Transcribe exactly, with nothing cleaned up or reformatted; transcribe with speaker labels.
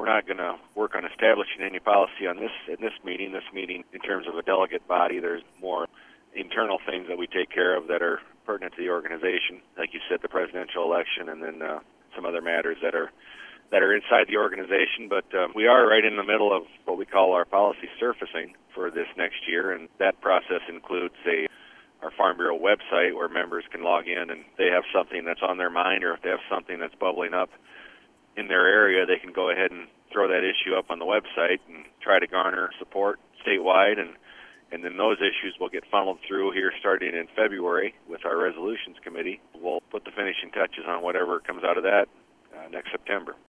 Speaker 1: not going to work on establishing any policy on this in this meeting. This meeting, in terms of a delegate body, there's more internal things that we take care of that are pertinent to the organization, like you said, the presidential election, and then uh, some other matters that are that are inside the organization. But um, we are right in the middle of what we call our policy surfacing for this next year, and that process includes a our Farm Bureau website where members can log in and they have something that's on their mind, or if they have something that's bubbling up in their area, they can go ahead and throw that issue up on the website and try to garner support statewide, and and then those issues will get funneled through here starting in February with our resolutions committee. We'll put the finishing touches on whatever comes out of that uh, next September.